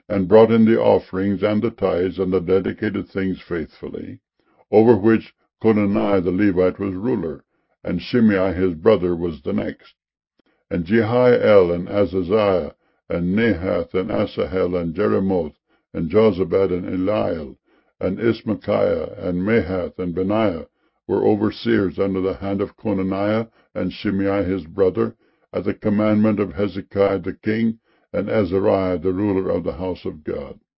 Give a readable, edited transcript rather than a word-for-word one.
and brought in the offerings and the tithes and the dedicated things faithfully, over which Conaniah the Levite was ruler, and Shimei his brother was the next. And Jehiel and Azaziah and Nahath and Asahel and Jeremoth and Jozabad and Eliel and Ismachiah and Mahath and Benaiah were overseers under the hand of Conaniah and Shimei his brother, at the commandment of Hezekiah the king and Azariah the ruler of the house of God.